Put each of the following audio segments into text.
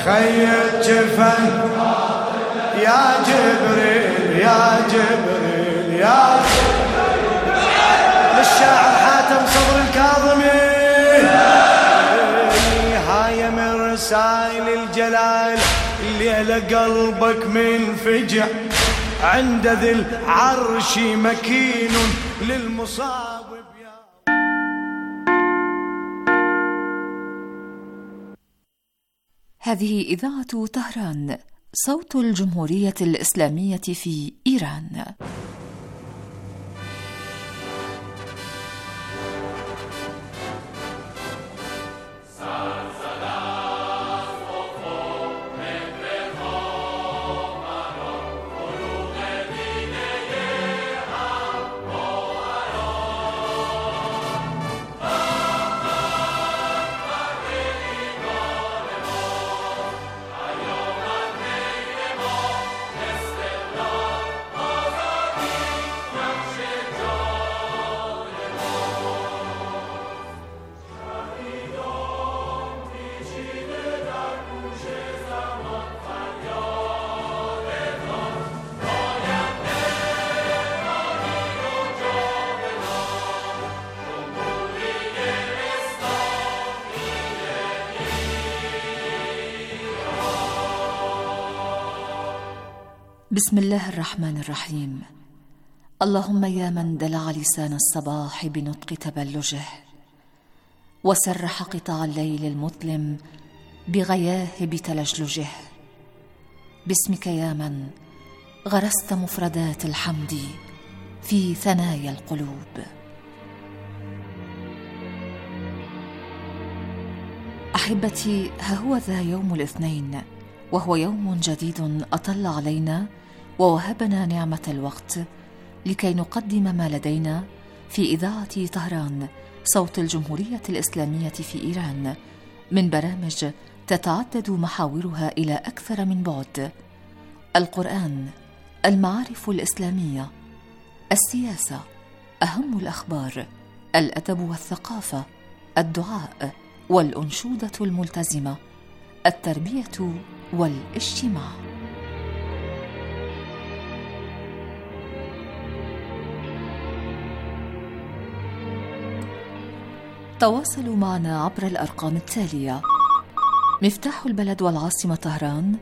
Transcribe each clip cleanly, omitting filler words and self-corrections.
خيط جفن يا جبريل يا جبريل يا جبريل للشاعر حاتم صدر الكاظمي هاي من رسائل الجلال الليلة قلبك منفجع عند ذي العرش مكين للمصاب. هذه إذاعة طهران صوت الجمهورية الإسلامية في إيران. بسم الله الرحمن الرحيم. اللهم يا من دلع لسان الصباح بنطق تبلجه وسرح قطع الليل المظلم بغياهب تلجلجه، باسمك يا من غرست مفردات الحمد في ثنايا القلوب. أحبتي، ها هو ذا يوم الاثنين، وهو يوم جديد أطل علينا ووهبنا نعمة الوقت لكي نقدم ما لدينا في إذاعة طهران صوت الجمهورية الإسلامية في إيران من برامج تتعدد محاورها إلى أكثر من بعد: القرآن، المعارف الإسلامية، السياسة، أهم الأخبار، الأدب والثقافة، الدعاء والأنشودة الملتزمة، التربية والاجتماع. تواصلوا معنا عبر الأرقام التالية: مفتاح البلد والعاصمة طهران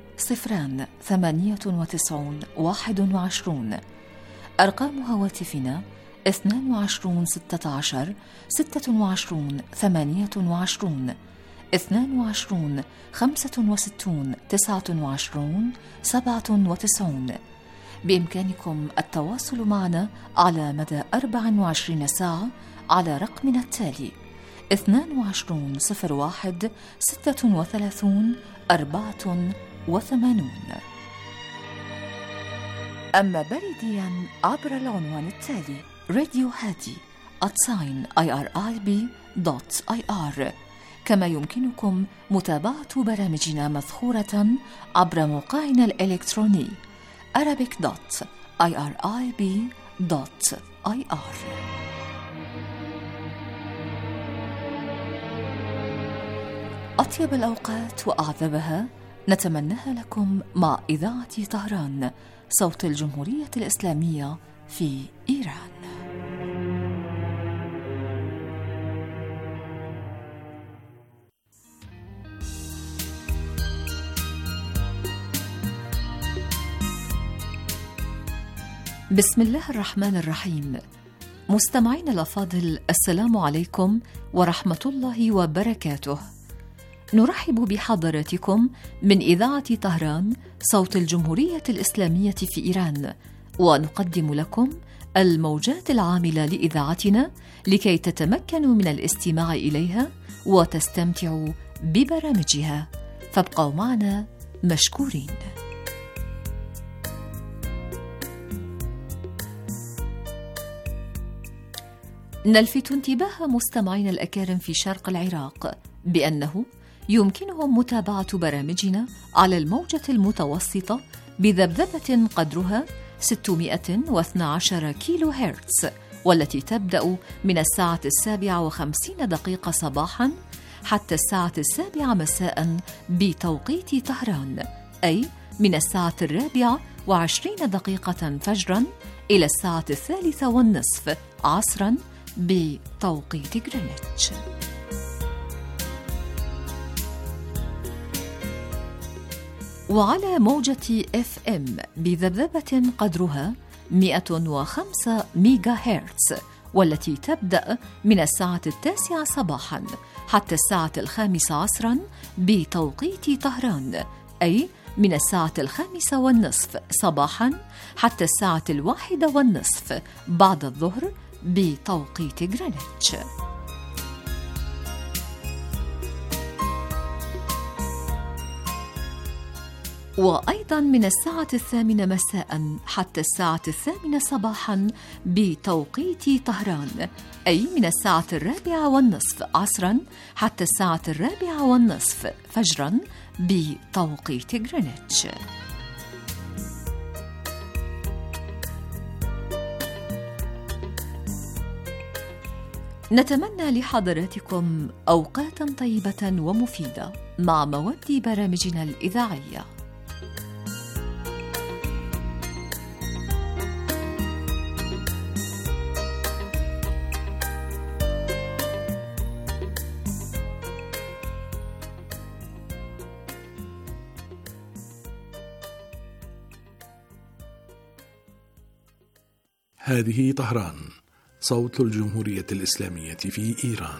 098 21. أرقام هواتفنا 22 16 26 28 22 65 29 97. بإمكانكم التواصل معنا على مدى 24 ساعة على رقمنا التالي 22 01 36 84. أما بريديا عبر العنوان التالي radiohadi@irib.ir. كما يمكنكم متابعة برامجنا مذخورة عبر موقعنا الإلكتروني arabic.irib.ir. أطيب الأوقات وأعذبها نتمناها لكم مع إذاعة طهران صوت الجمهورية الإسلامية في إيران. بسم الله الرحمن الرحيم. مستمعين الأفاضل، السلام عليكم ورحمة الله وبركاته. نرحب بحضراتكم من إذاعة طهران صوت الجمهورية الإسلامية في إيران، ونقدم لكم الموجات العاملة لإذاعتنا لكي تتمكنوا من الاستماع إليها وتستمتعوا ببرامجها، فابقوا معنا مشكورين. نلفت انتباه مستمعين الأكارم في شرق العراق بأنه يمكنهم متابعة برامجنا على الموجة المتوسطة بذبذبة قدرها 612 كيلو هرتز، والتي تبدأ من الساعة 7:50 صباحاً حتى الساعة 7 مساء بتوقيت طهران، أي من الساعة 24:20 فجرا إلى الساعة 3:30 عصرا بتوقيت غرينتش. وعلى موجة FM بذبذبة قدرها 105 ميجا هرتز، والتي تبدأ من الساعة 9 صباحا حتى الساعة 5 عصرا بتوقيت طهران، أي من الساعة 5:30 صباحا حتى الساعة 1:30 بعد الظهر بتوقيت غرينتش. وأيضا من الساعة 8 مساء حتى الساعة 8 صباحا بتوقيت طهران، أي من الساعة 4:30 عصرا حتى الساعة 4:30 فجرا بتوقيت غرينتش. نتمنى لحضراتكم أوقاتا طيبة ومفيدة مع مواد برامجنا الإذاعية. هذه طهران، صوت الجمهورية الإسلامية في إيران.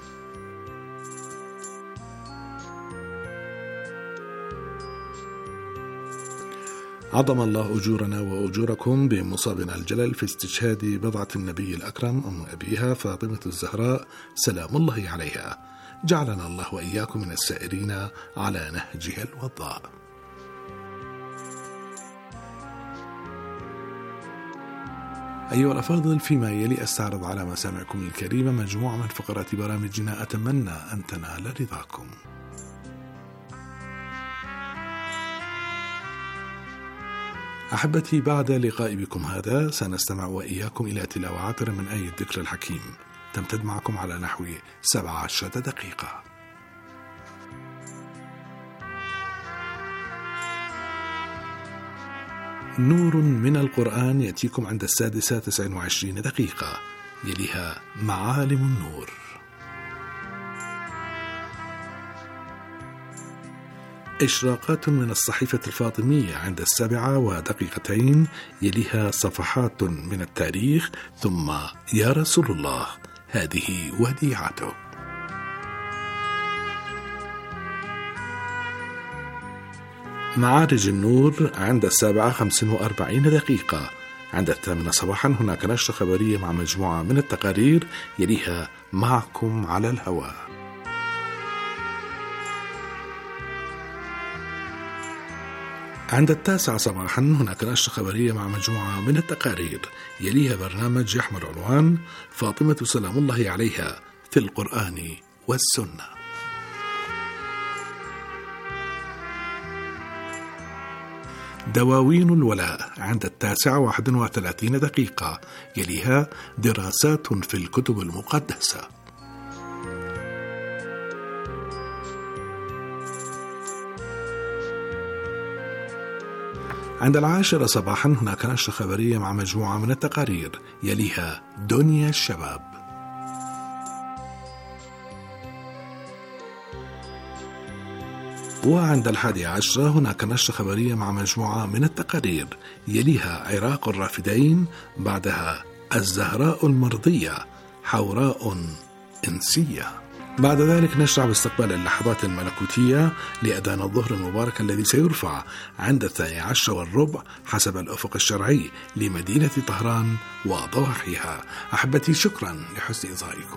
عظم الله أجورنا وأجوركم بمصابنا الجلل في استشهاد بضعة النبي الأكرم أم أبيها فاطمة الزهراء سلام الله عليها. جعلنا الله وإياكم من السائرين على نهجها الوضاء. أيها الأفاضل، فيما يلي أستعرض على مسامعكم الكريمة مجموعة من فقرات برامجنا أتمنى أن تنال رضاكم. أحبتي، بعد لقاء بكم هذا سنستمع وإياكم إلى تلاوة عطرة من آية الذكر الحكيم تمتد معكم على نحو 17 دقيقة. نور من القرآن يأتيكم عند 6:29 دقيقة، يليها معالم النور. إشراقات من الصحيفة الفاطمية عند 7:02، يليها صفحات من التاريخ، ثم يا رسول الله هذه وديعته. معارج النور عند 7:45 دقيقة. عند 8 صباحا هناك نشرة خبرية مع مجموعة من التقارير، يليها معكم على الهواء. عند 9 صباحا هناك نشرة خبرية مع مجموعة من التقارير، يليها برنامج يحمل عنوان فاطمة سلام الله عليها في القرآن والسنة. دواوين الولاء عند 9:31 دقيقة، يليها دراسات في الكتب المقدسة. عند 10 صباحا هناك نشرة خبرية مع مجموعة من التقارير، يليها دنيا الشباب. وعند 11 هناك نشرة خبرية مع مجموعة من التقارير، يليها عراق الرافدين، بعدها الزهراء المرضية حوراء إنسية. بعد ذلك نشرع باستقبال اللحظات الملكوتية لأذان الظهر المبارك الذي سيرفع عند 12:15 حسب الأفق الشرعي لمدينة طهران وضواحيها. أحبتي، شكرا لحسن إصغائكم.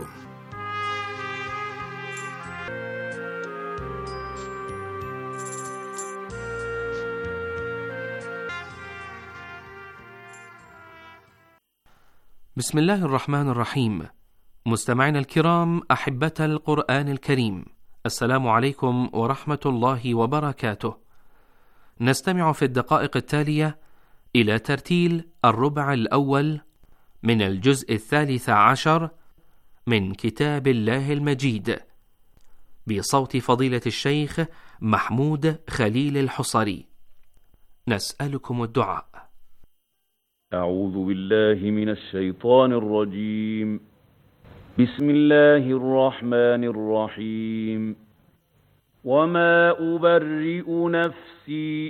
بسم الله الرحمن الرحيم. مستمعينا الكرام، أحبة القرآن الكريم، السلام عليكم ورحمة الله وبركاته. نستمع في الدقائق التالية إلى ترتيل الربع الأول من الجزء 13 من كتاب الله المجيد، بصوت فضيلة الشيخ محمود خليل الحصري. نسألكم الدعاء. أعوذ بالله من الشيطان الرجيم. بسم الله الرحمن الرحيم. وما أبرئ نفسي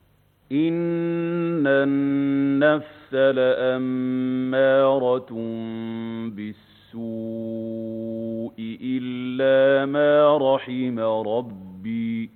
إن النفس لأمارة بالسوء إلا ما رحم ربي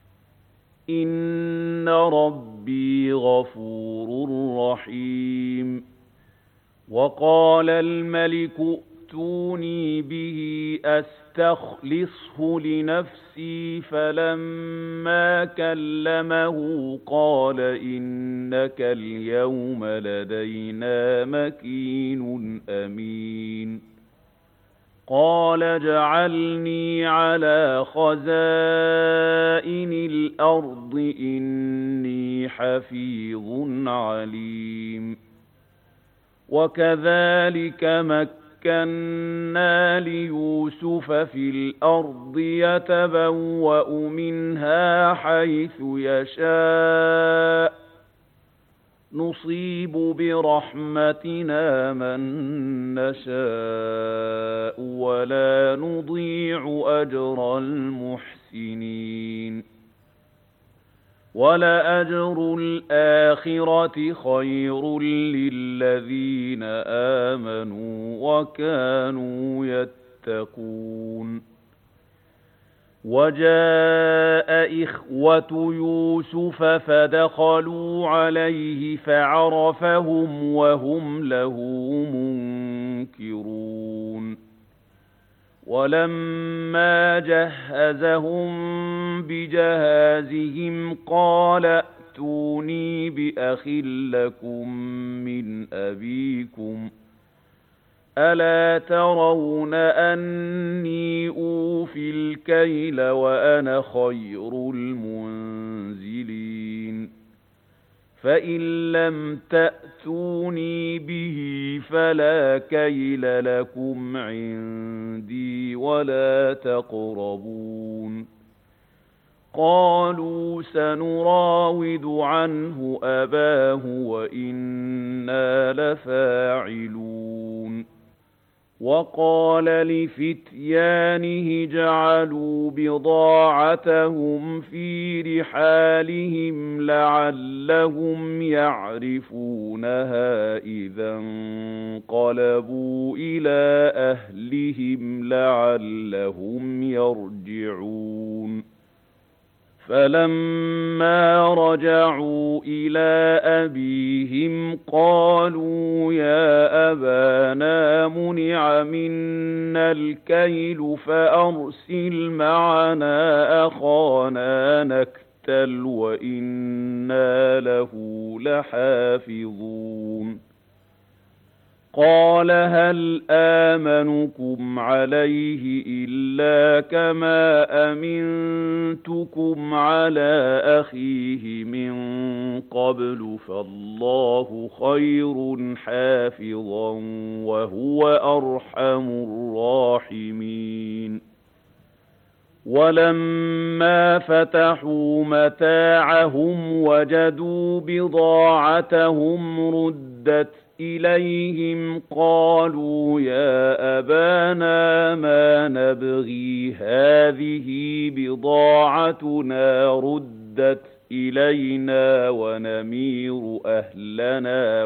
إن ربي غفور رحيم. وقال الملك ائتوني به أستخلصه لنفسي فلما كلمه قال إنك اليوم لدينا مكين أمين. قال اجعلني على خزائن الأرض إني حفيظ عليم. وكذلك مكنا ليوسف في الأرض يتبوأ منها حيث يشاء نصيب برحمتنا من نشاء ولا نضيع أجر المحسنين. ولأجر الآخرة خير للذين آمنوا وكانوا يتقون. وجاء إخوة يوسف فدخلوا عليه فعرفهم وهم له منكرون. ولما جهزهم بجهازهم قال ائتوني بأخ لكم من أبيكم ألا ترون أني أوفي الكيل وأنا خير المنزلين. فإن لم تأتوني به فلا كيل لكم عندي ولا تقربون. قالوا سنراود عنه أباه وإنا لفاعلون. وقال لفتيانه اجعلوا بضاعتهم في رحالهم لعلهم يعرفونها إذا انقلبوا إلى أهلهم لعلهم يرجعون. فلما رجعوا إلى أبيهم قالوا يا أبانا منع منا الكيل فأرسل معنا أخانا نكتل وإنا له لحافظون. قال هل آمنكم عليه إلا كما أمنتكم على أخيه من قبل فالله خير حافظا وهو أرحم الراحمين. ولما فتحوا متاعهم وجدوا بضاعتهم ردت إليهم قالوا يا أبانا ما نبغي هذه بضاعتنا ردت إلينا ونمير أهلنا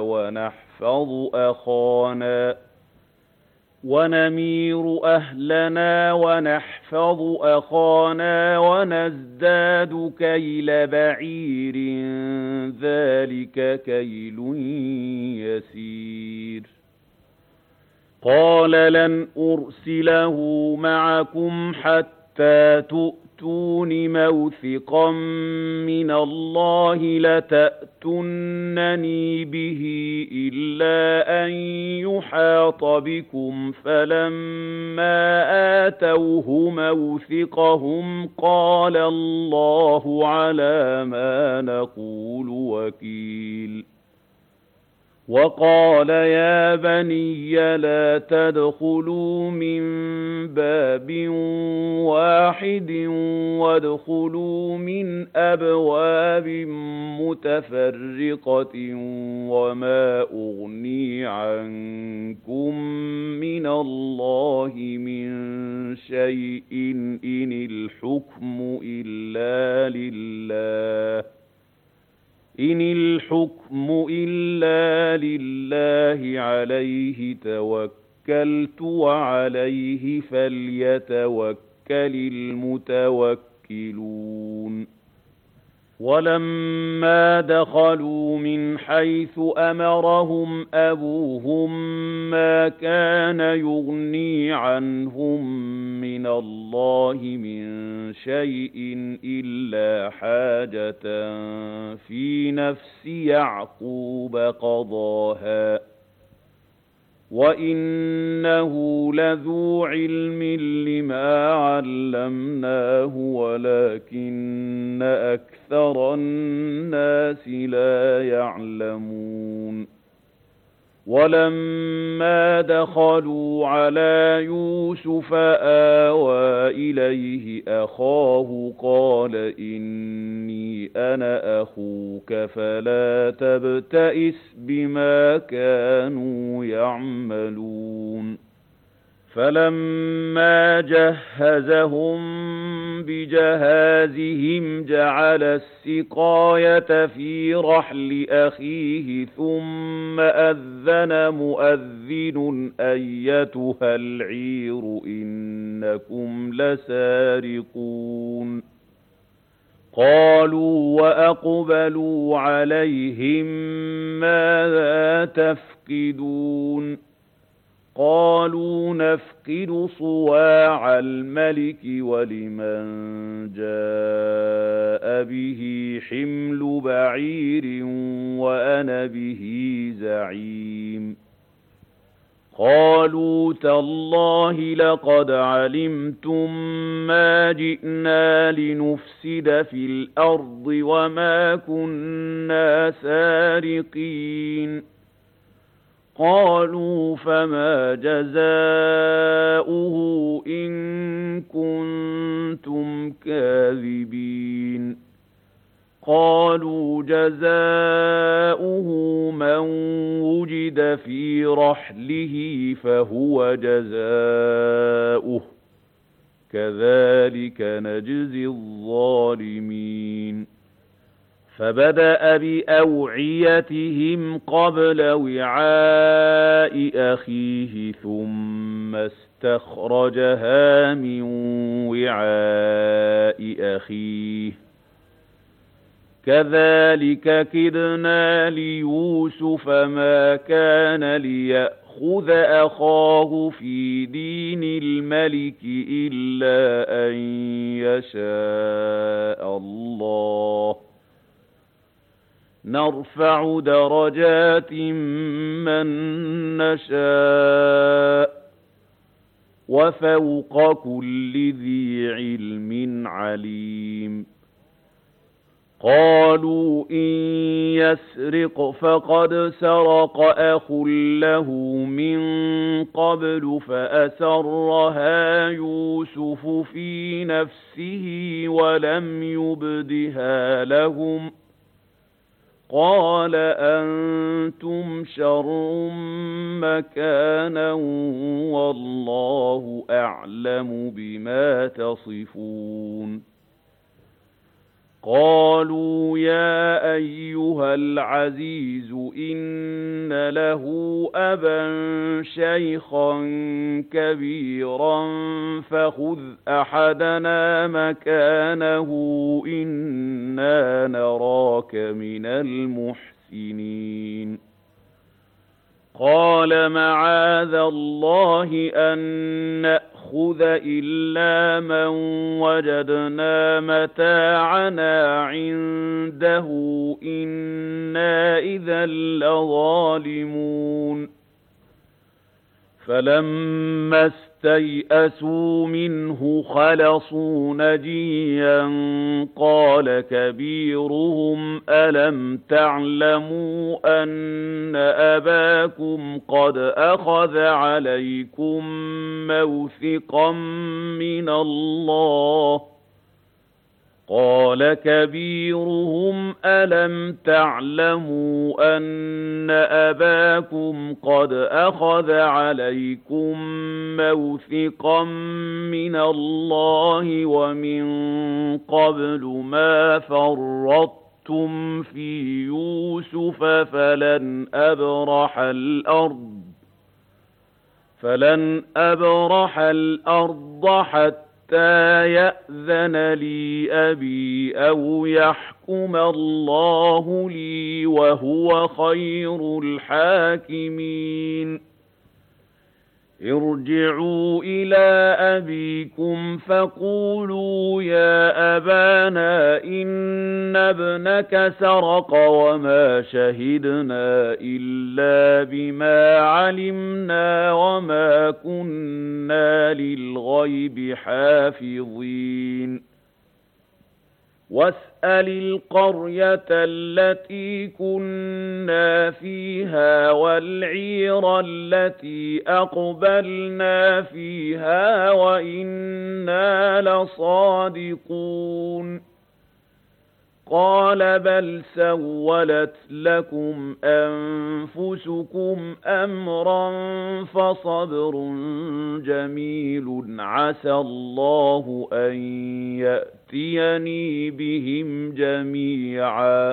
ونحفظ أخانا ونزداد كيل بعير ذلك كيل يسير. قال لن أرسله معكم حتى تؤتون موثقا من الله لتأتونني به إلا أن يحاط بكم. فلما آتوه موثقهم قال الله على ما نقول وكيل. وقال يا بني لا تدخلوا من باب واحد وادخلوا من أبواب متفرقة وما أغني عنكم من الله من شيء إن الحكم إلا لله عليه توكلت وعليه فليتوكل المتوكلون ولما دخلوا من حيث أمرهم أبوهم ما كان يغني عنهم من الله من شيء إلا حاجة في نفس يعقوب قضاها وإنه لذو علم لما علمناه ولكن أكثر الناس لا يعلمون ولما دخلوا على يوسف آوى إليه أخاه قال إني أنا أخوك فلا تبتئس بما كانوا يعملون فلما جهزهم بجهازهم جعل السقاية في رحل أخيه ثم أذن مؤذن أيتها العير إنكم لسارقون قالوا وأقبلوا عليهم ماذا تفقدون قالوا نفقد صواع الملك ولمن جاء به حمل بعير وأنا به زعيم قالوا تالله لقد علمتم ما جئنا لنفسد في الأرض وما كنا سارقين قالوا فما جزاؤه إن كنتم كاذبين قالوا جزاؤه من وجد في رحله فهو جزاؤه كذلك نجزي الظالمين فبدأ بأوعيتهم قبل وعاء أخيه ثم استخرجها من وعاء أخيه كذلك كدنا ليوسف ما كان ليأخذ أخاه في دين الملك إلا أن يشاء الله نرفع درجات من نشاء وفوق كل ذي علم عليم قالوا إن يسرق فقد سرق أخ له من قبل فأسرها يوسف في نفسه ولم يبدها لهم قال أنتم شر مكانا والله أعلم بما تصفون قالوا يا أيها العزيز إن له أبا شيخا كبيرا فخذ أحدنا مكانه إنا نراك من المحسنين قال معاذ الله أن نأخذ إلا من وجدنا متاعنا عنده إنا إذا لظالمون فلما استيئسوا منه خلصوا نجيا قال كبيرهم ألم تعلموا أن أباكم قد أخذ عليكم موثقا من الله قال كبيرهم ألم تعلموا أن أباكم قد أخذ عليكم موثقا من الله ومن قبل ما فرطتم في يوسف فلن أبرح الأرض حتى يأذن لي أبي أو يحكم الله لي وهو خير الحاكمين ارجعوا إلى أبيكم فقولوا يا أبانا إن ابنك سرق وما شهدنا إلا بما علمنا وما كنا للغيب حافظين واسأل القرية التي كنا فيها والعير التي أقبلنا فيها وإنا لصادقون قال بل سولت لكم أنفسكم أمرا فصبر جميل عسى الله أن يأتيني بهم جميعا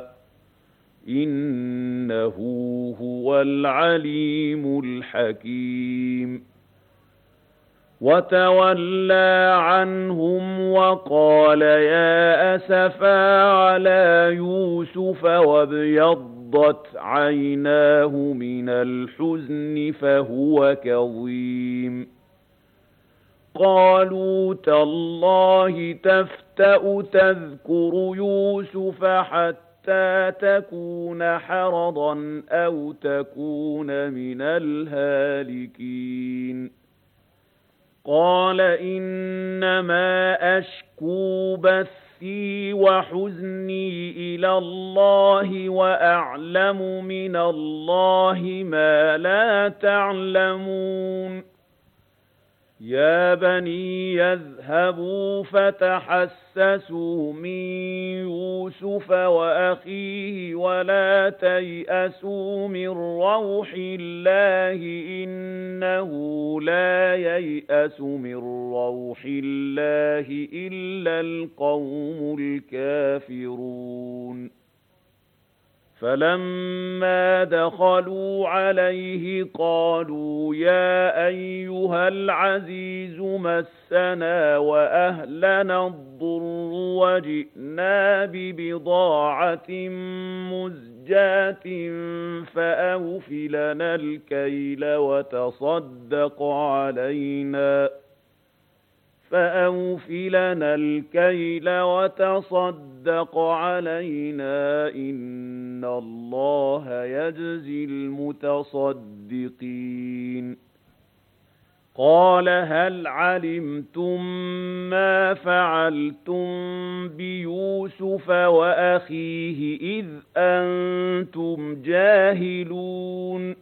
إنه هو العليم الحكيم وتولى عنهم وقال يا أسفا على يوسف وابيضت عيناه من الحزن فهو كظيم قالوا تالله تفتأ تذكر يوسف حتى تكون حرضا أو تكون من الهالكين قال إنما أشكو بثي وحزني إلى الله وأعلم من الله ما لا تعلمون يا بني يذهبوا فتحسسوا من يوسف وأخيه ولا تيأسوا من روح الله إنه لا ييأس من روح الله إلا القوم الكافرون فلما دخلوا عليه قالوا يا أيها العزيز مسنا وأهلنا الضر وجئنا ببضاعة مزجاة فأوف لنا الكيل وتصدق علينا إن الله يجزي المتصدقين قال هل علمتم ما فعلتم بيوسف وأخيه إذ أنتم جاهلون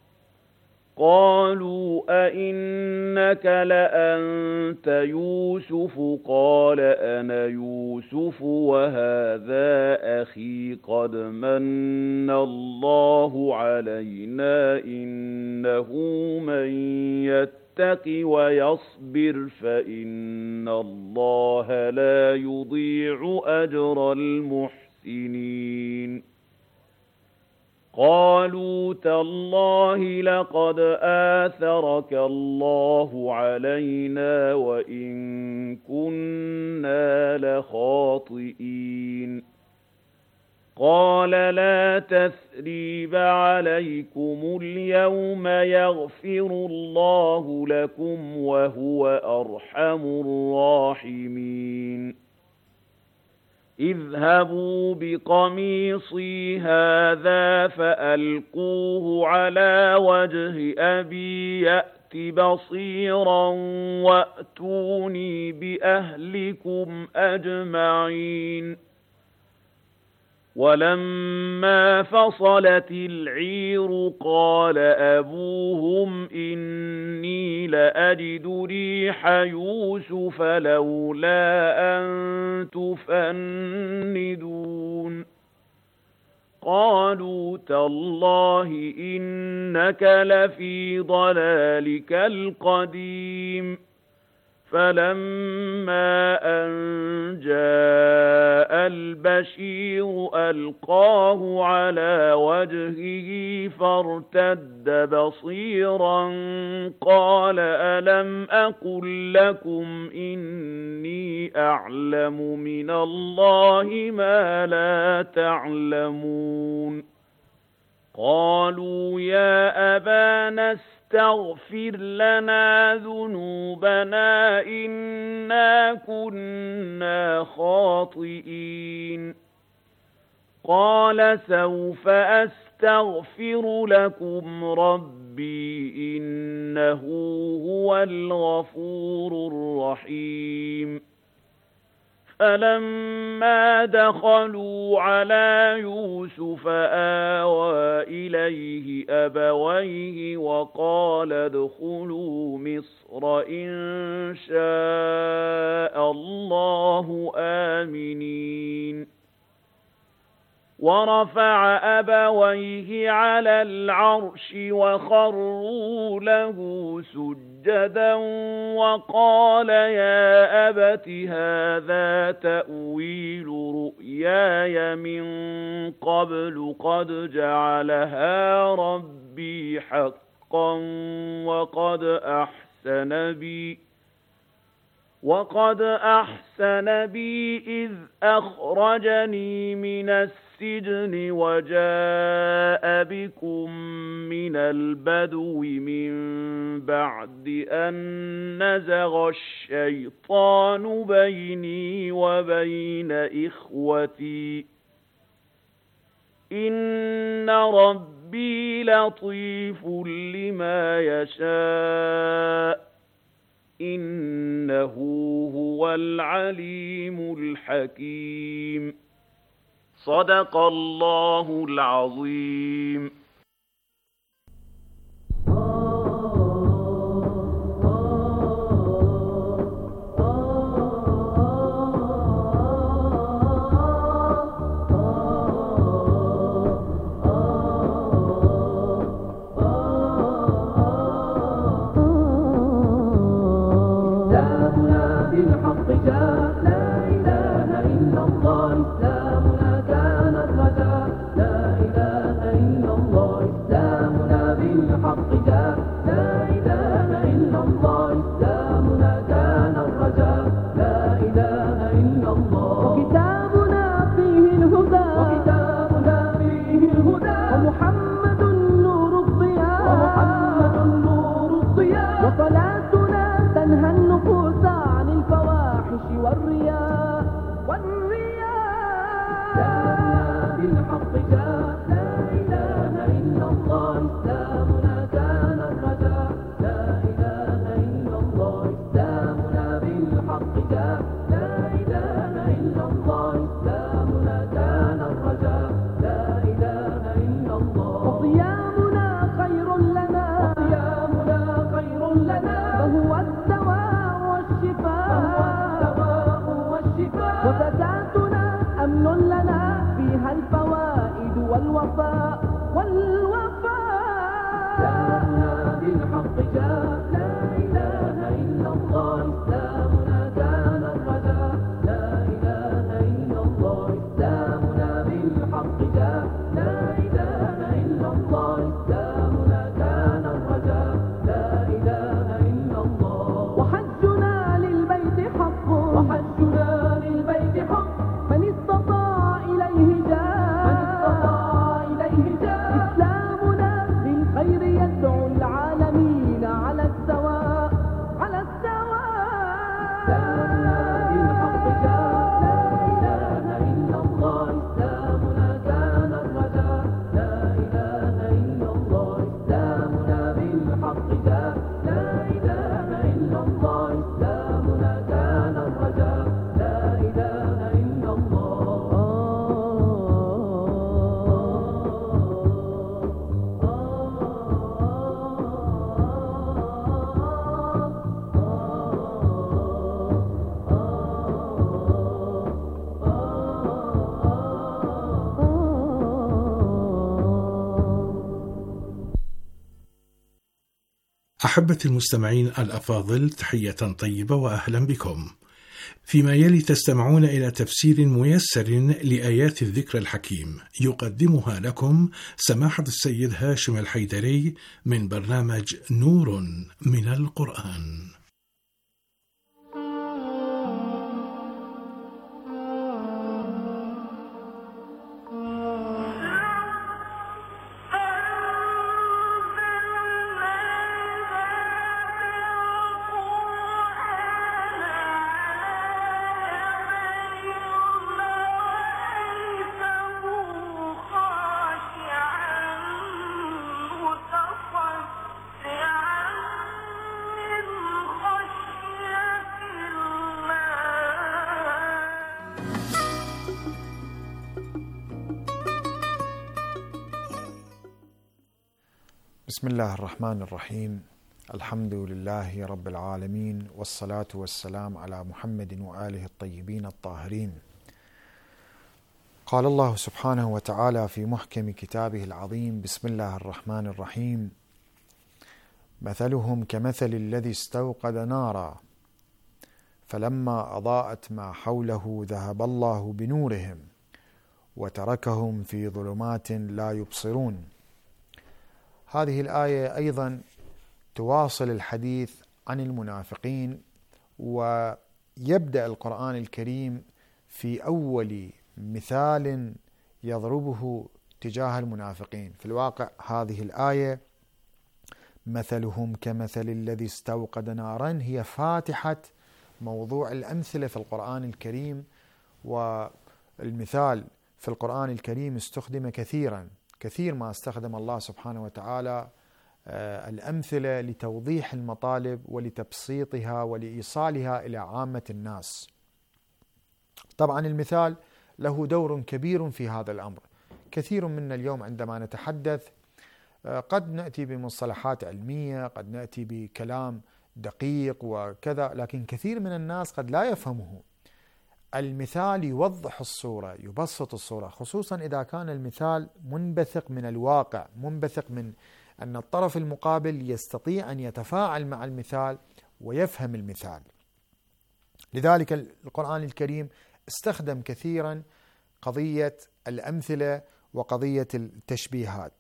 قالوا أئنك لأنت يوسف قال أنا يوسف وهذا أخي قد من الله علينا إنه من يتق ويصبر فإن الله لا يضيع أجر المحسنين قالوا تالله لقد آثرك الله علينا وإن كنا لخاطئين قال لا تثريب عليكم اليوم يغفر الله لكم وهو أرحم الراحمين اذهبوا بقميصي هذا فألقوه على وجه أبي يأت بصيرا وأتوني بأهلكم أجمعين ولما فصلت العير قال أبوهم إني لأجد ريح يوسف لولا أن تفندون قالوا تالله إنك لفي ضلالك القديم فلما أن جاء البشير ألقاه على وجهه فارتد بصيرا قال ألم أقل لكم إني أعلم من الله ما لا تعلمون قالوا يا أبانا استغفر لنا ذنوبنا إنا كنا خاطئين قال سوف أستغفر لكم ربي إنه هو الغفور الرحيم فلما دخلوا على يوسف آوى إليه أبويه وقال ادخلوا مصر إن شاء الله آمنين ورفع أبويه على العرش وخروا له سجدا وقال يا أبت هذا تأويل رؤياي من قبل قد جعلها ربي حقا وقد أحسن بي إذ أخرجني من السجن وجاء بكم من البدو من بعد أن نزغ الشيطان بيني وبين إخوتي إن ربي لطيف لما يشاء إنه هو العليم الحكيم صدق الله العظيم إسلامنا للخير يدعو العالمين على السلام أحبتي المستمعين الأفاضل، تحية طيبة وأهلا بكم. فيما يلي تستمعون إلى تفسير ميسر لآيات الذكر الحكيم، يقدمها لكم سماحة السيد هاشم الحيدري من برنامج نور من القرآن. بسم الله الرحمن الرحيم. الحمد لله رب العالمين، والصلاة والسلام على محمد وآله الطيبين الطاهرين. قال الله سبحانه وتعالى في محكم كتابه العظيم: بسم الله الرحمن الرحيم. مثلهم كمثل الذي استوقد نارا فلما أضاءت ما حوله ذهب الله بنورهم وتركهم في ظلمات لا يبصرون. هذه الآية أيضا تواصل الحديث عن المنافقين، ويبدأ القرآن الكريم في أول مثال يضربه تجاه المنافقين. في الواقع هذه الآية مثلهم كمثل الذي استوقد نارا هي فاتحة موضوع الأمثلة في القرآن الكريم، والمثال في القرآن الكريم استخدم كثير ما استخدم الله سبحانه وتعالى الأمثلة لتوضيح المطالب ولتبسيطها ولإيصالها إلى عامة الناس. طبعا المثال له دور كبير في هذا الأمر. كثير منا اليوم عندما نتحدث قد نأتي بمصطلحات علمية، قد نأتي بكلام دقيق وكذا، لكن كثير من الناس قد لا يفهمه. المثال يوضح الصورة، يبسط الصورة، خصوصا إذا كان المثال منبثق من الواقع، منبثق من أن الطرف المقابل يستطيع أن يتفاعل مع المثال ويفهم المثال. لذلك القرآن الكريم استخدم كثيرا قضية الأمثلة وقضية التشبيهات.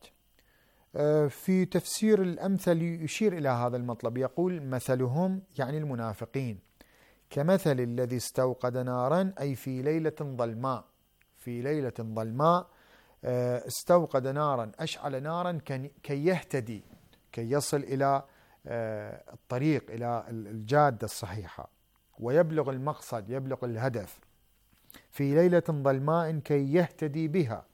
في تفسير الأمثل يشير إلى هذا المطلب، يقول مثلهم يعني المنافقين كمثل الذي استوقد نارا، أي في ليلة ظلماء. في ليلة ظلماء استوقد نارا، أشعل نارا كي يهتدي، كي يصل إلى الطريق، إلى الجادة الصحيحة ويبلغ المقصد، يبلغ الهدف. في ليلة ظلماء كي يهتدي بها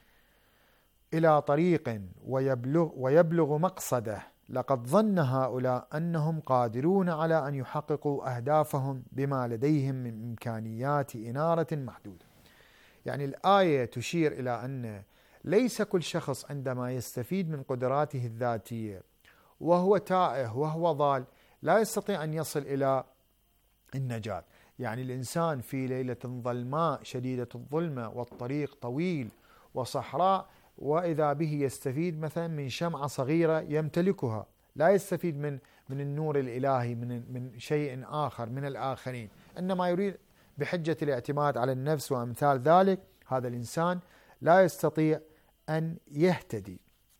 إلى طريق ويبلغ مقصده. لقد ظن هؤلاء أنهم قادرون على أن يحققوا أهدافهم بما لديهم من إمكانيات إنارة محدودة. يعني الآية تشير إلى أن ليس كل شخص عندما يستفيد من قدراته الذاتية وهو تائه وهو ضال لا يستطيع أن يصل إلى النجاة. يعني الإنسان في ليلة ظلماء شديدة الظلمة والطريق طويل وصحراء، وإذا به يستفيد مثلا من شمعة صغيرة يمتلكها، لا يستفيد من النور الإلهي، من شيء آخر من الآخرين، إنما يريد بحجة الاعتماد على النفس وأمثال ذلك. هذا الإنسان لا يستطيع أن يهتدي.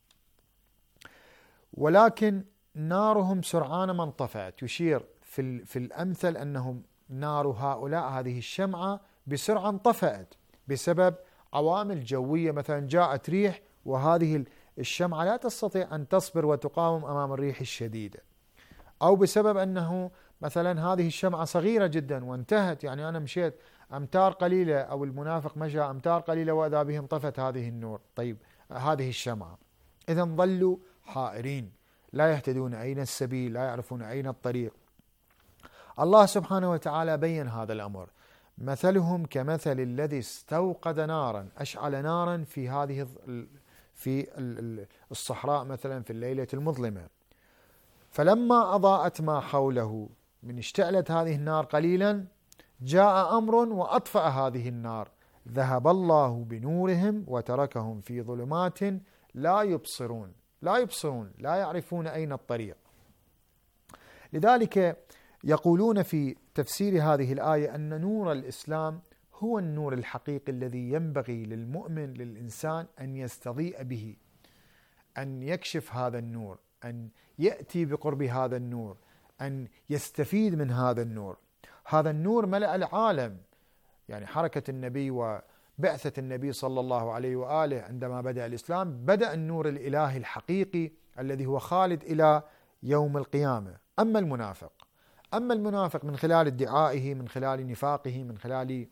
ولكن نارهم سرعان ما انطفأت. يشير في الأمثل أنهم نار هؤلاء، هذه الشمعة بسرعة انطفأت بسبب عوامل جوية، مثلا جاءت ريح وهذه الشمعة لا تستطيع أن تصبر وتقاوم أمام الريح الشديدة، أو بسبب أنه مثلا هذه الشمعة صغيرة جدا وانتهت. يعني أنا مشيت أمتار قليلة أو المنافق مشى أمتار قليلة وإذا به انطفت هذه النور، طيب هذه الشمعة. إذا ظلوا حائرين، لا يهتدون أين السبيل، لا يعرفون أين الطريق. الله سبحانه وتعالى بين هذا الأمر: مثلهم كمثل الذي استوقد نارا، أشعل نارا في الصحراء مثلا في الليلة المظلمة، فلما أضاءت ما حوله، من اشتعلت هذه النار قليلا جاء أمر وأطفأ هذه النار، ذهب الله بنورهم وتركهم في ظلمات لا يبصرون، لا يعرفون أين الطريق. لذلك يقولون في تفسير هذه الآية أن نور الإسلام هو النور الحقيقي الذي ينبغي للمؤمن للإنسان أن يستضيء به، أن يكشف هذا النور، أن يأتي بقرب هذا النور، أن يستفيد من هذا النور. هذا النور ملأ العالم، يعني حركة النبي وبعثة النبي صلى الله عليه وآله عندما بدأ الإسلام، بدأ النور الإلهي الحقيقي الذي هو خالد إلى يوم القيامة. أما المنافق من خلال ادعائه، من خلال نفاقه، من خلال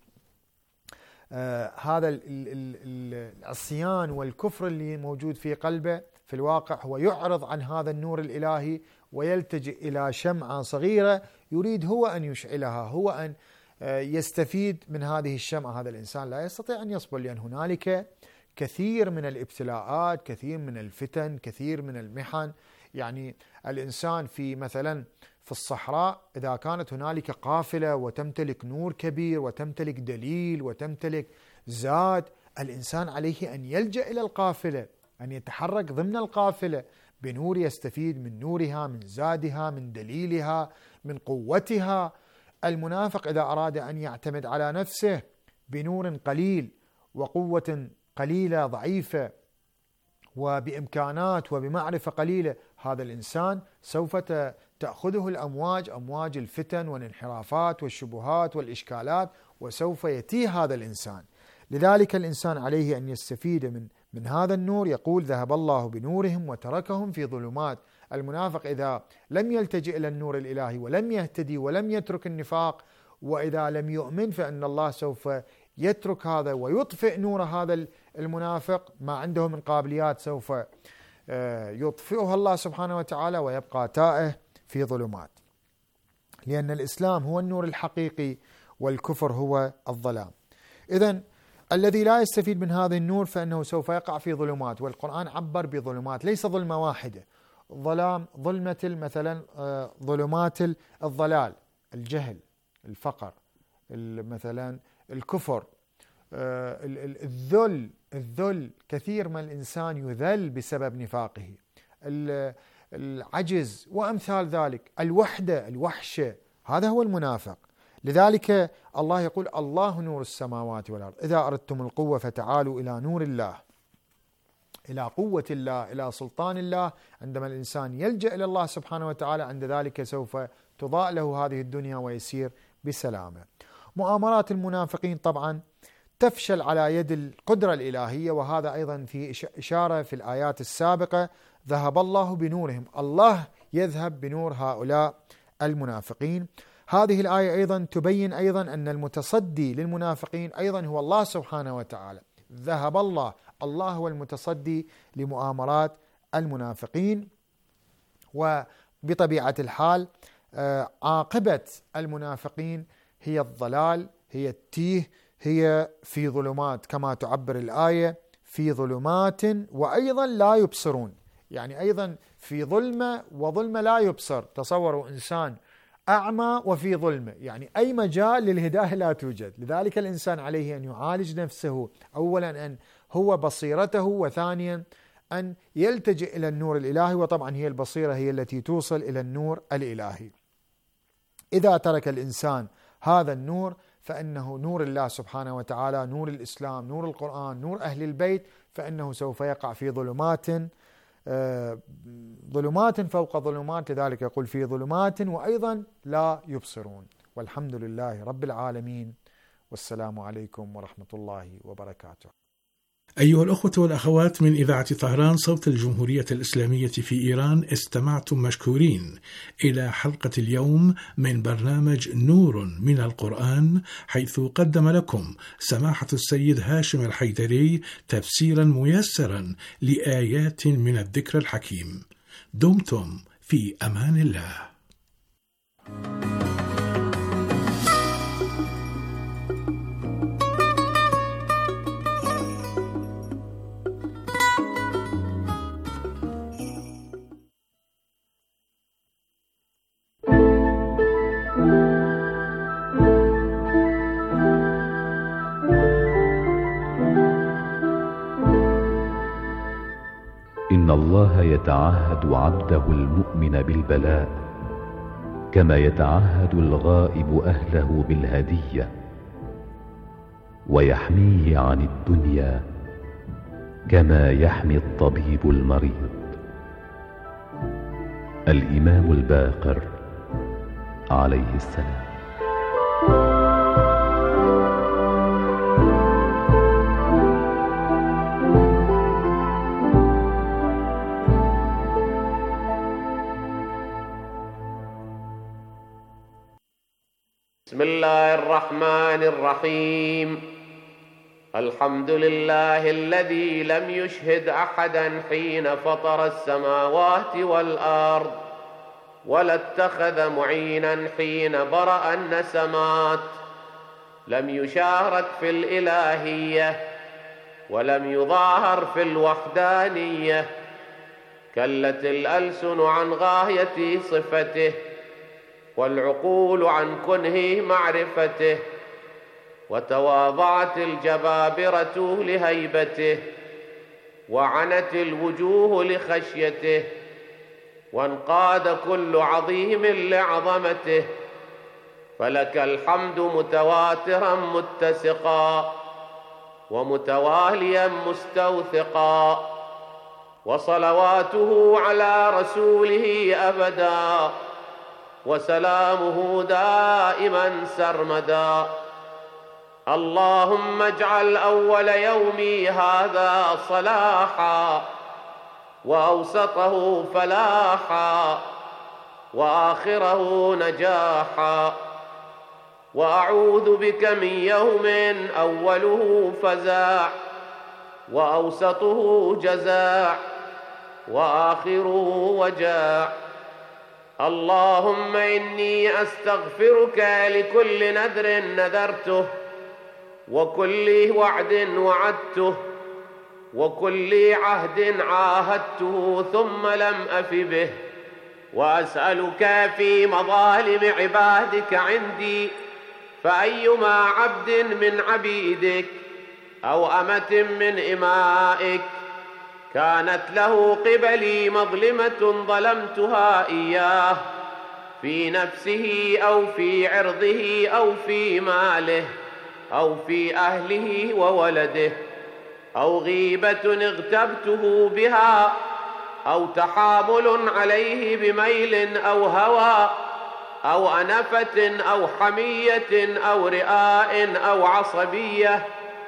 هذا العصيان والكفر اللي موجود في قلبه، في الواقع هو يعرض عن هذا النور الإلهي ويلتجئ إلى شمعة صغيرة يريد هو أن يشعلها، هو أن يستفيد من هذه الشمعة. هذا الإنسان لا يستطيع أن يصبر، لأن هنالك كثير من الابتلاءات، كثير من الفتن، كثير من المحن. يعني الإنسان في مثلا في الصحراء إذا كانت هنالك قافلة وتمتلك نور كبير وتمتلك دليل وتمتلك زاد، الإنسان عليه أن يلجأ إلى القافلة، أن يتحرك ضمن القافلة بنور، يستفيد من نورها، من زادها، من دليلها، من قوتها. المنافق إذا أراد أن يعتمد على نفسه بنور قليل وقوة قليلة ضعيفة وبإمكانات وبمعرفة قليلة، هذا الإنسان سوف تأخذه الأمواج، أمواج الفتن والانحرافات والشبهات والإشكالات، وسوف يتيه هذا الإنسان. لذلك الإنسان عليه أن يستفيد من هذا النور. يقول ذهب الله بنورهم وتركهم في ظلمات. المنافق إذا لم يلتجئ إلى النور الإلهي ولم يهتدي ولم يترك النفاق، وإذا لم يؤمن، فإن الله سوف يترك هذا ويطفئ نور هذا المنافق. ما عنده من قابليات سوف يطفئها الله سبحانه وتعالى ويبقى تائه في ظلمات، لأن الإسلام هو النور الحقيقي والكفر هو الظلام. إذن الذي لا يستفيد من هذا النور فإنه سوف يقع في ظلمات، والقرآن عبر بظلمات، ليس ظلمة واحدة، ظلمة مثلا ظلمات الضلال، الجهل، الفقر، مثلا الكفر، الذل، كثير من الإنسان يذل بسبب نفاقه، العجز وأمثال ذلك، الوحدة، الوحشة، هذا هو المنافق. لذلك الله يقول الله نور السماوات والأرض، إذا أردتم القوة فتعالوا إلى نور الله، إلى قوة الله، إلى سلطان الله. عندما الإنسان يلجأ إلى الله سبحانه وتعالى، عند ذلك سوف تضاء له هذه الدنيا ويسير بسلامة. مؤامرات المنافقين طبعا تفشل على يد القدرة الإلهية، وهذا أيضا في إشارة في الآيات السابقة، ذهب الله بنورهم، الله يذهب بنور هؤلاء المنافقين. هذه الآية أيضا تبين أيضا أن المتصدي للمنافقين أيضا هو الله سبحانه وتعالى. ذهب الله هو المتصدي لمؤامرات المنافقين. وبطبيعة الحال عاقبة المنافقين هي الضلال، هي التيه، هي في ظلمات، كما تعبر الآية في ظلمات وأيضا لا يبصرون، يعني أيضا في ظلمة وظلمة لا يبصر. تصوروا إنسان أعمى وفي ظلمة، يعني أي مجال للهداية لا توجد. لذلك الإنسان عليه أن يعالج نفسه، أولا أن هو بصيرته، وثانيا أن يلتجئ إلى النور الإلهي، وطبعا هي البصيرة هي التي توصل إلى النور الإلهي. إذا ترك الإنسان هذا النور فإنه نور الله سبحانه وتعالى، نور الإسلام، نور القرآن، نور أهل البيت، فإنه سوف يقع في ظلمات فوق ظلمات. لذلك يقول في ظلمات وأيضا لا يبصرون. والحمد لله رب العالمين، والسلام عليكم ورحمة الله وبركاته. أيها الأخوة والأخوات من إذاعة طهران صوت الجمهورية الإسلامية في إيران، استمعتم مشكورين إلى حلقة اليوم من برنامج نور من القرآن، حيث قدم لكم سماحة السيد هاشم الحيدري تفسيرا ميسرا لآيات من الذكر الحكيم. دمتم في أمان الله. إن الله يتعهد عبده المؤمن بالبلاء، كما يتعهد الغائب أهله بالهدية ويحميه عن الدنيا كما يحمي الطبيب المريض. الإمام الباقر عليه السلام. بسم الله الرحمن الرحيم. الحمد لله الذي لم يشهد أحدا حين فطر السماوات والأرض، ولا اتخذ معينا حين برأ النسمات، لم يشارك في الإلهية ولم يظاهر في الوحدانية، كلت الألسن عن غاية صفته والعقول عن كنه معرفته، وتواضعت الجبابرة لهيبته، وعنت الوجوه لخشيته، وانقاد كل عظيم لعظمته. فلك الحمد متواترا متسقا ومتواليا مستوثقا، وصلواته على رسوله أبدا، وسلامه دائما سرمدا. اللهم اجعل أول يومي هذا صلاحا، وأوسطه فلاحا، وآخره نجاحا. وأعوذ بك من يوم أوله فزاع، وأوسطه جزاع، وآخره وجاع. اللهم إني أستغفرك لكل نذر نذرته، وكل وعد وعدته، وكل عهد عاهدته ثم لم أف به. وأسألك في مظالم عبادك عندي، فأيما عبد من عبيدك أو أمة من إمائك كانت له قبلي مظلمة ظلمتها إياه في نفسه أو في عرضه أو في ماله أو في أهله وولده، أو غيبة اغتبته بها، أو تحامل عليه بميل أو هوى، أو أنفة أو حمية أو رئاء أو عصبية،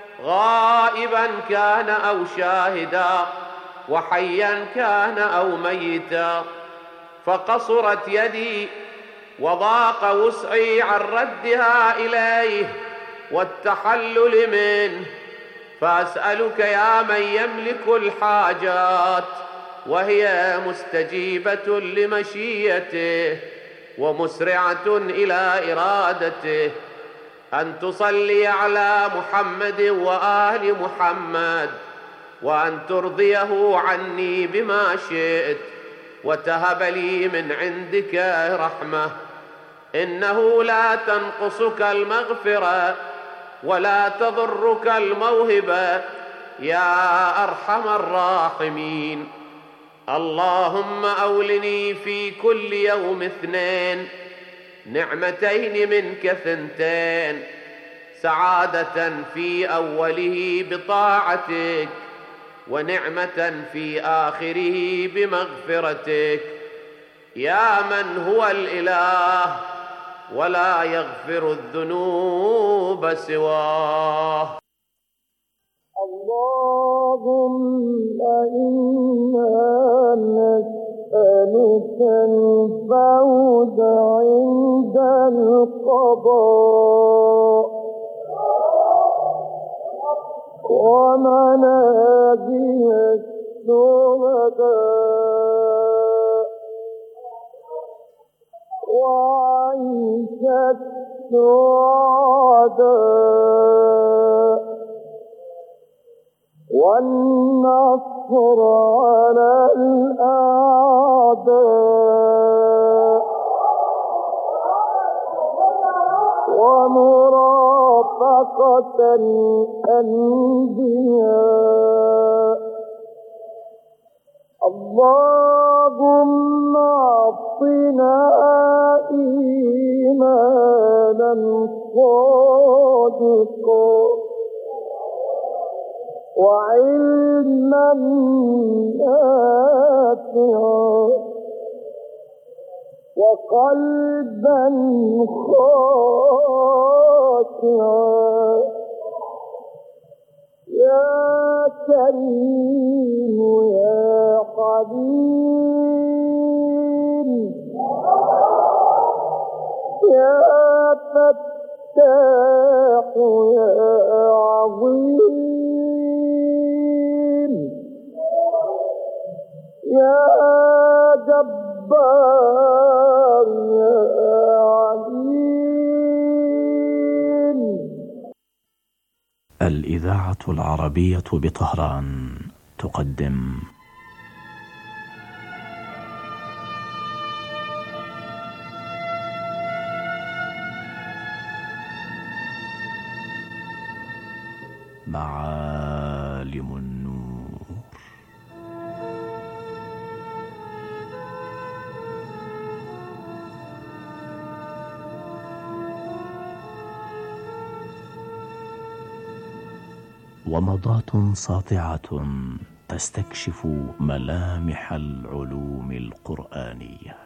غائبا كان أو شاهدا، وحيا كان أو ميتا، فقصرت يدي وضاق وسعي عن ردها إليه والتحلل منه. فأسألك يا من يملك الحاجات وهي مستجيبة لمشيته ومسرعة إلى إرادته، أن تصلي على محمد وآل محمد، وأن ترضيه عني بما شئت، وتهب لي من عندك رحمة. إنه لا تنقصك المغفرة ولا تضرك الموهبة يا أرحم الراحمين. اللهم أولني في كل يوم 2 نعمتين منك 2، سعادة في أوله بطاعتك، ونعمة في آخره بمغفرتك، يا من هو الإله ولا يغفر الذنوب سواه. اللهم إنا نسألك الفوز عند القضاء ومنازل الشهداء وعيش السعداء والنصر على الأعداء ومرافقة الأنبياء. اللهم أعطنا إيمانا صادقا وعلما نافعا وقلبا خاشعا يا كريم يا حليم يا فتاح يا عظيم يا جبار يا عليم. الإذاعة العربية بطهران تقدم معالم النور. ومضات ساطعة تستكشف ملامح العلوم القرآنية.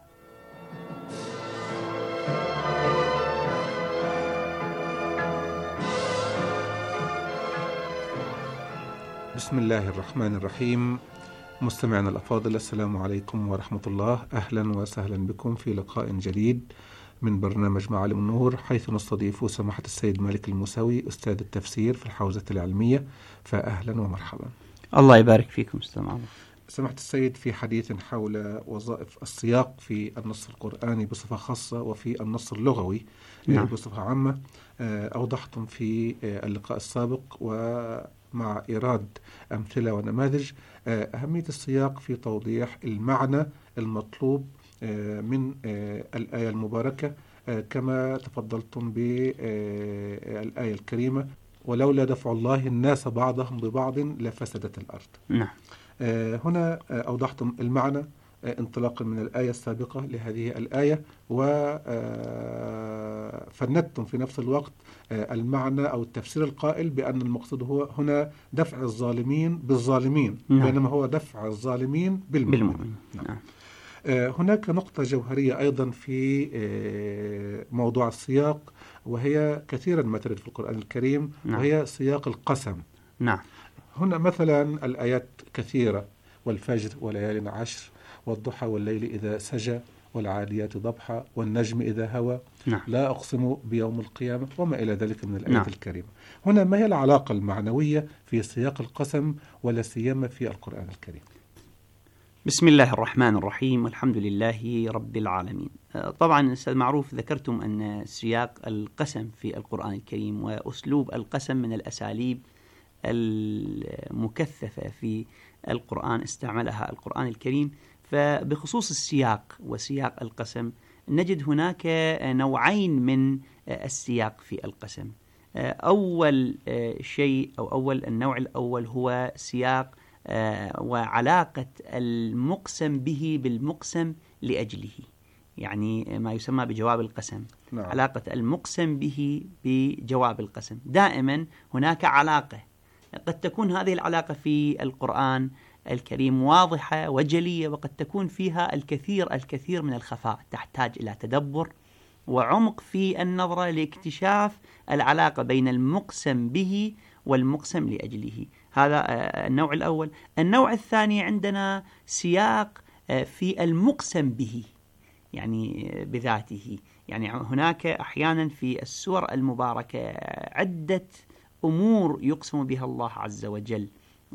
بسم الله الرحمن الرحيم. مستمعنا الأفاضل، السلام عليكم ورحمة الله. أهلا وسهلا بكم في لقاء جديد من برنامج معالم النور، حيث نستضيف سماحة السيد مالك الموسوي أستاذ التفسير في الحوزة العلمية، فأهلا ومرحبا. الله يبارك فيكم استمعوا. سماحة السيد، في حديث حول وظائف السياق في النص القرآني بصفة خاصة وفي النص اللغوي بصفة عامة، أوضحتم في اللقاء السابق ومع إيراد أمثلة ونماذج أهمية السياق في توضيح المعنى المطلوب من الآية المباركة، كما تفضلتم بالآية الكريمة: ولولا دفع الله الناس بعضهم ببعض لفسدت الأرض. نعم. هنا أوضحتم المعنى انطلاقا من الآية السابقة لهذه الآية، وفندتم في نفس الوقت المعنى أو التفسير القائل بأن المقصود هو هنا دفع الظالمين بالظالمين، بينما هو دفع الظالمين بالمؤمنين. نعم. هناك نقطة جوهرية أيضا في موضوع السياق، وهي كثيرا ما ترد في القرآن الكريم، وهي سياق القسم. نعم. هنا مثلا الآيات كثيرة: والفجر وليال عشر والضحى والليل إذا سجى والعاديات ضبحا والنجم إذا هوى. نعم. لا أقسم بيوم القيامة وما إلى ذلك من الآيات الكريمة. هنا ما هي العلاقة المعنوية في سياق القسم ولا سيما في القرآن الكريم؟ بسم الله الرحمن الرحيم، والحمد لله رب العالمين. طبعا أستاذ معروف، ذكرتم أن سياق القسم في القرآن الكريم وأسلوب القسم من الأساليب المكثفة في القرآن استعملها القرآن الكريم. فبخصوص السياق وسياق القسم نجد هناك نوعين من السياق في القسم. أول شيء أو أول النوع الأول هو سياق وعلاقة المقسم به بالمقسم لأجله، يعني ما يسمى بجواب القسم. نعم. علاقة المقسم به بجواب القسم، دائما هناك علاقة. قد تكون هذه العلاقة في القرآن الكريم واضحة وجلية، وقد تكون فيها الكثير من الخفاء، تحتاج إلى تدبر وعمق في النظرة لاكتشاف العلاقة بين المقسم به والمقسم لأجله. هذا النوع الأول. النوع الثاني عندنا سياق في المقسم به، يعني بذاته. يعني هناك أحيانا في السور المباركة عدة أمور يقسم بها الله عز وجل،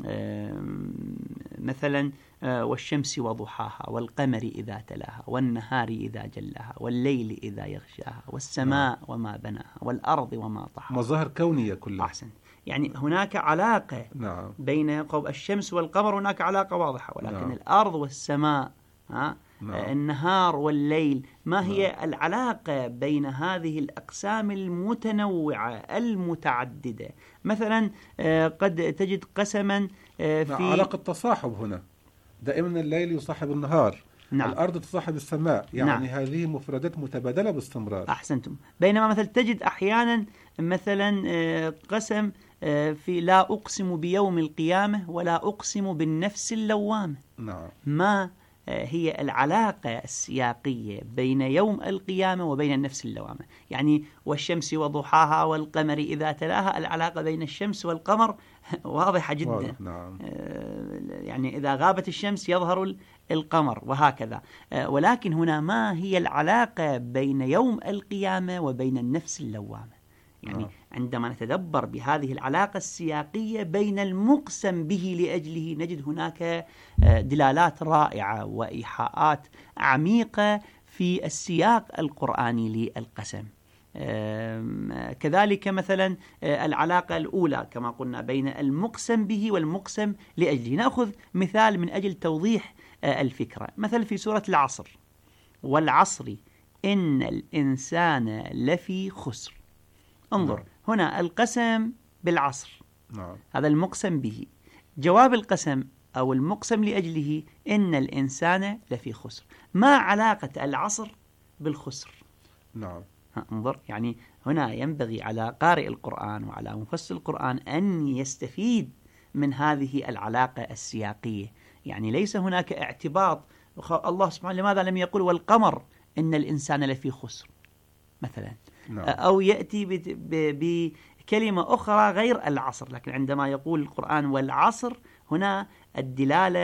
مثلا والشمس وضحاها والقمر إذا تلاها والنهار إذا جلاها والليل إذا يغشاها والسماء وما بناها والأرض وما طحاها. مظاهر كونية كلها. أحسن. يعني هناك علاقة بين الشمس والقمر، هناك علاقة واضحة، ولكن الأرض والسماء، النهار والليل، ما هي العلاقة بين هذه الأقسام المتنوعة المتعددة؟ مثلا قد تجد قسما في علاقة تصاحب، هنا دائما الليل يصاحب النهار، نعم. الأرض تصاحب السماء، يعني نعم. هذه مفردات متبادلة باستمرار. أحسنتم. بينما مثلا تجد أحيانا مثلا قسم في لا أقسم بيوم القيامة ولا أقسم بالنفس اللوامة. نعم. ما هي العلاقة السياقية بين يوم القيامة وبين النفس اللوامة؟ يعني والشمس وضحاها والقمر إذا تلاها، العلاقة بين الشمس والقمر واضحة جدا. نعم. يعني إذا غابت الشمس يظهر القمر وهكذا. ولكن هنا ما هي العلاقة بين يوم القيامة وبين النفس اللوامة؟ يعني عندما نتدبر بهذه العلاقة السياقية بين المقسم به لأجله نجد هناك دلالات رائعة وإيحاءات عميقة في السياق القرآني للقسم. كذلك مثلا العلاقة الأولى كما قلنا بين المقسم به والمقسم لأجله. نأخذ مثال من أجل توضيح الفكرة. مثلا في سورة العصر: والعصر إن الإنسان لفي خسر. انظر هنا القسم بالعصر، هذا المقسم به. جواب القسم أو المقسم لأجله إن الإنسان لفي خسر. ما علاقة العصر بالخسر؟ نعم. انظر، يعني هنا ينبغي على قارئ القرآن وعلى مفسر القرآن أن يستفيد من هذه العلاقة السياقية. يعني ليس هناك اعتباط. الله سبحانه لماذا لم يقل والقمر إن الإنسان لفي خسر مثلا؟ أو يأتي بكلمة أخرى غير العصر. لكن عندما يقول القرآن والعصر هنا الدلالة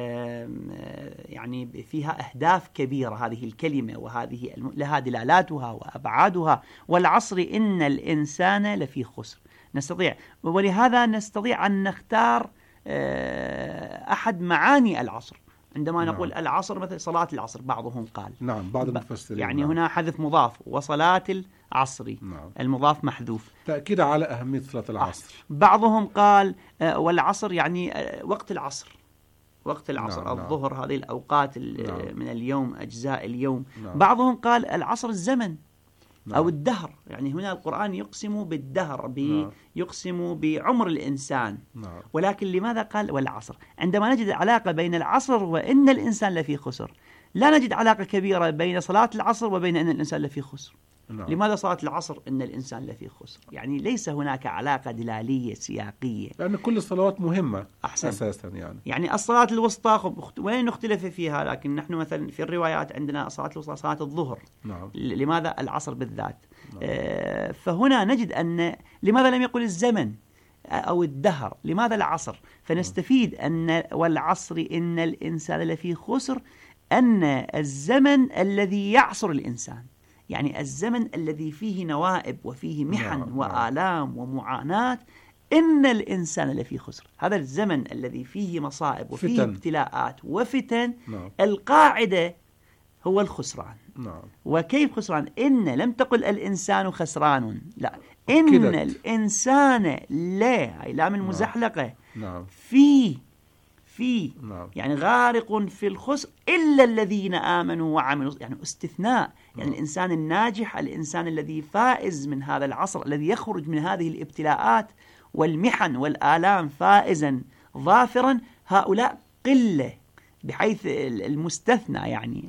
يعني فيها أهداف كبيرة. هذه الكلمة وهذه لها دلالاتها وأبعادها. والعصر إن الإنسان لفي خسر. ولهذا نستطيع أن نختار أحد معاني العصر. عندما نقول العصر مثل صلاة العصر، بعضهم قال بعض المفسرين يعني هنا حذف مضاف وصلاة العصر، المضاف محذوف تأكيد على أهمية صلاة العصر. بعضهم قال والعصر يعني وقت العصر، وقت العصر الظهر، هذه الأوقات من اليوم، أجزاء اليوم. بعضهم قال العصر الزمن أو الدهر. يعني هنا القرآن يقسم بالدهر، يقسم بعمر الإنسان. ولكن لماذا قال والعصر؟ عندما نجد علاقة بين العصر وإن الإنسان لفي خسر، لا نجد علاقة كبيرة بين صلاة العصر وبين أن الإنسان لفي خسر. لماذا صلاة العصر إن الإنسان لفي خسر؟ يعني ليس هناك علاقة دلالية سياقية، لأن كل الصلوات مهمة أساسا. يعني الصلاة الوسطى وين نختلف فيها؟ لكن نحن مثلا في الروايات عندنا صلاة الوسطى صلاة الظهر. لماذا العصر بالذات؟ فهنا نجد أن لماذا لم يقل الزمن أو الدهر؟ لماذا العصر؟ فنستفيد أن والعصر إن الإنسان لفي خسر، أن الزمن الذي يعصر الإنسان، يعني الزمن الذي فيه نوائب وفيه محن وآلام ومعاناة، إن الإنسان لفي خسر. هذا الزمن الذي فيه مصائب وفيه ابتلاءات وفتن، القاعدة هو الخسران. وكيف خسران؟ إن لم تقل الإنسان خسران، لا، إن الإنسان لا، أي لام المزحلقة، في يعني غارق في الخسر إلا الذين آمنوا وعملوا، يعني استثناء. يعني الإنسان الناجح، الإنسان الذي فائز من هذا العصر، الذي يخرج من هذه الابتلاءات والمحن والآلام فائزا ظافرا، هؤلاء قلة بحيث المستثنى يعني.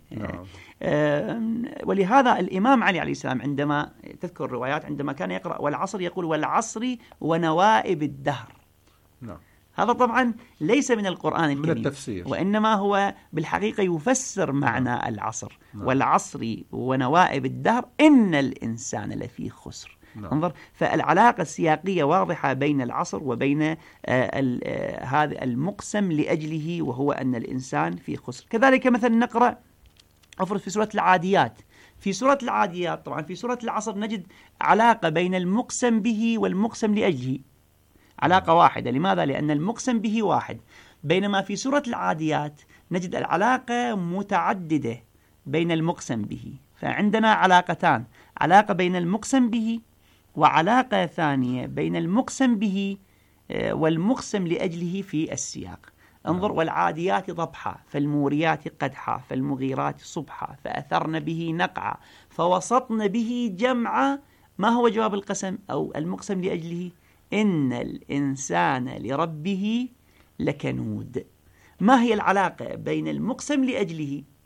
ولهذا الإمام علي عليه السلام عندما تذكر الروايات عندما كان يقرأ والعصر يقول والعصر ونوائب الدهر. هذا طبعا ليس من القرآن الكريم، من التفسير، وإنما هو بالحقيقة يفسر معنى العصر. والعصر ونوائب الدهر إن الإنسان لفي خسر. انظر، فالعلاقة السياقية واضحة بين العصر وبين هذا المقسم لأجله، وهو أن الإنسان في خسر. كذلك مثلا نقرأ في سورة العاديات. في سورة العاديات طبعا في سورة العصر نجد علاقة بين المقسم به والمقسم لأجله، علاقة واحدة. لماذا؟ لأن المقسم به واحد. بينما في سورة العاديات نجد العلاقة متعددة بين المقسم به. فعندنا علاقتان، علاقة بين المقسم به وعلاقة ثانية بين المقسم به والمقسم لأجله في السياق. انظر، والعاديات ضبحا فالموريات قدحا فالمغيرات صبحا فأثرن به نقعا فوسطن به جمعا. ما هو جواب القسم أو المقسم لأجله؟ إن الإنسان لربه لكنود. ما هي العلاقة بين المقسم لأجله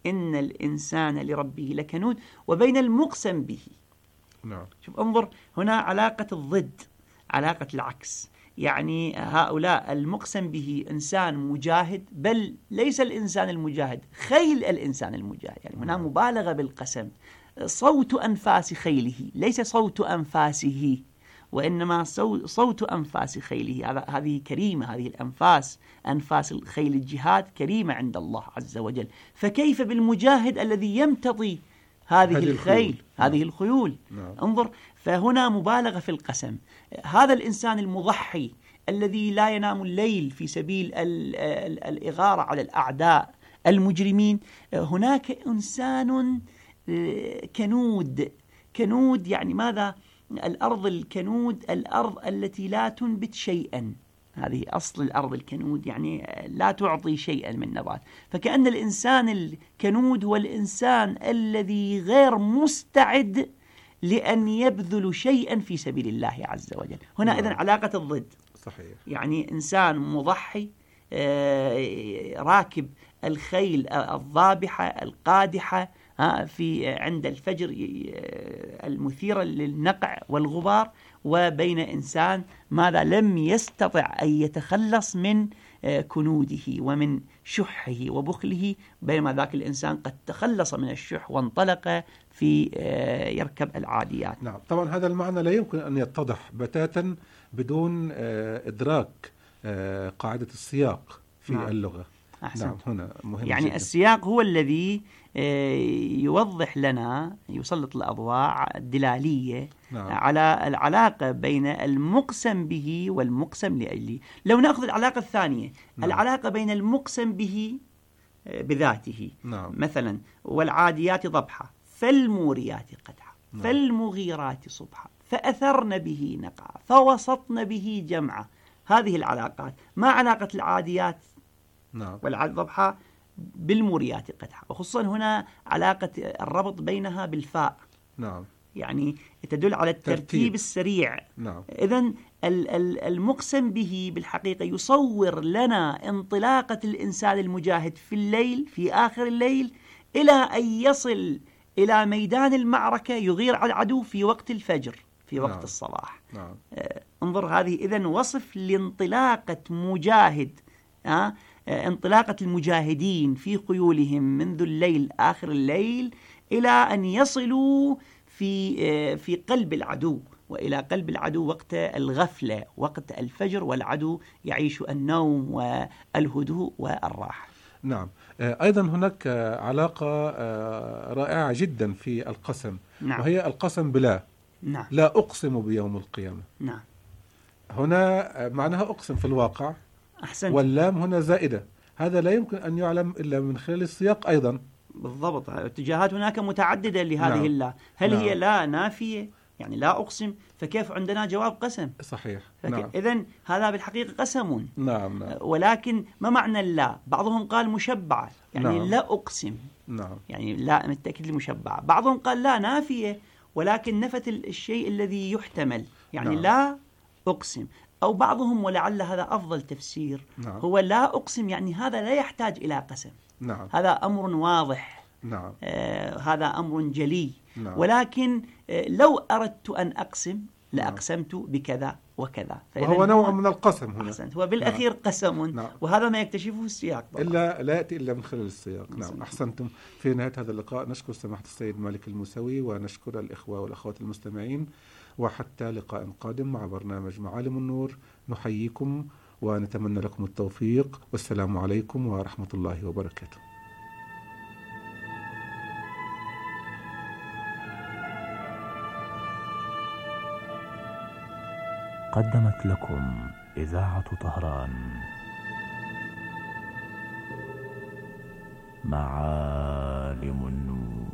إن الإنسان لربه لكنود وبين المقسم به. نعم. شوف انظر هنا علاقة الضد، علاقة العكس. يعني هؤلاء المقسم به إنسان مجاهد، بل ليس الإنسان المجاهد، خيل الإنسان المجاهد. يعني هنا مبالغة بالقسم، صوت أنفاس خيله ليس صوت أنفاسه، وإنما صوت أنفاس خيله. هذه كريمة، هذه الأنفاس، أنفاس الخيل الجهاد كريمة عند الله عز وجل، فكيف بالمجاهد الذي يمتضي هذه الخيل، هذه الخيول. انظر، فهنا مبالغة في القسم. هذا الإنسان المضحي الذي لا ينام الليل في سبيل الإغارة على الأعداء المجرمين، هناك إنسان كنود. كنود يعني ماذا؟ الأرض الكنود الأرض التي لا تنبت شيئا، هذه أصل الأرض الكنود، يعني لا تعطي شيئا من نبات. فكأن الإنسان الكنود هو الإنسان الذي غير مستعد لأن يبذل شيئا في سبيل الله عز وجل. هنا إذن علاقة الضد. صحيح. يعني إنسان مضحي راكب الخيل الضابحة القادحة في عند الفجر المثيرة للنقع والغبار، وبين إنسان ماذا لم يستطع أن يتخلص من كنوده ومن شحه وبخله، بينما ذاك الإنسان قد تخلص من الشح وانطلق في يركب العاديات. نعم، طبعا هذا المعنى لا يمكن أن يتضح بتاتا بدون إدراك قاعدة السياق في اللغة. أحسن. نعم، هنا مهم يعني جدا. السياق هو الذي يوضح لنا، يسلط الأضواء الدلالية على العلاقة بين المقسم به والمقسم لأجله. لو نأخذ العلاقة الثانية، العلاقة بين المقسم به بذاته، مثلا والعاديات ضبحا فالموريات قدحا فالمغيرات صبحا فأثرن به نقعا فوسطن به جمعا. هذه العلاقات، ما علاقة العاديات والعاد ضبحا بالموريات قدحا؟ وخصوصا هنا علاقة الربط بينها بالفاء، يعني تدل على الترتيب السريع. إذن المقسم به بالحقيقة يصور لنا انطلاقة الإنسان المجاهد في الليل، في آخر الليل، إلى أن يصل إلى ميدان المعركة يغير على العدو في وقت الفجر، في وقت الصباح. انظر، هذه إذن وصف لانطلاقة مجاهد، انطلاقة المجاهدين في خيولهم منذ الليل، آخر الليل، إلى أن يصلوا في قلب العدو، وإلى قلب العدو وقت الغفلة، وقت الفجر، والعدو يعيش النوم والهدوء والراحة. نعم. أيضا هناك علاقة رائعة جدا في القسم، وهي القسم بلا. لا أقسم بيوم القيامة. هنا معناها أقسم في الواقع. أحسنت. واللام هنا زائدة، هذا لا يمكن أن يعلم إلا من خلال السياق أيضا. بالضبط، اتجاهات هناك متعددة لهذه اللا. هل هي لا نافية؟ يعني لا أقسم، فكيف عندنا جواب قسم؟ صحيح. إذن هذا بالحقيقة قسم. نعم. ولكن ما معنى اللا؟ بعضهم قال مشبعة، يعني لا أقسم. يعني لا بالتأكيد المشبعة. بعضهم قال لا نافية، ولكن نفت الشيء الذي يحتمل، يعني لا أقسم. أو بعضهم، ولعل هذا أفضل تفسير، هو لا أقسم يعني هذا لا يحتاج إلى قسم. هذا أمر واضح. هذا أمر جلي. ولكن لو أردت أن أقسم لأقسمت بكذا وكذا، وهو نوع من القسم هنا. أحسنت، هو بالأخير قسم. وهذا ما يكتشفه السياق إلا لا يأتي إلا من خلال السياق. أحسنتم. في نهاية هذا اللقاء نشكر سماحة السيد مالك الموسوي، ونشكر الإخوة والأخوات المستمعين، وحتى لقاء قادم مع برنامج معالم النور. نحييكم ونتمنى لكم التوفيق، والسلام عليكم ورحمة الله وبركاته. قدمت لكم إذاعة طهران معالم النور.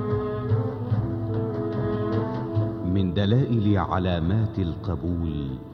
من دلائل علامات القبول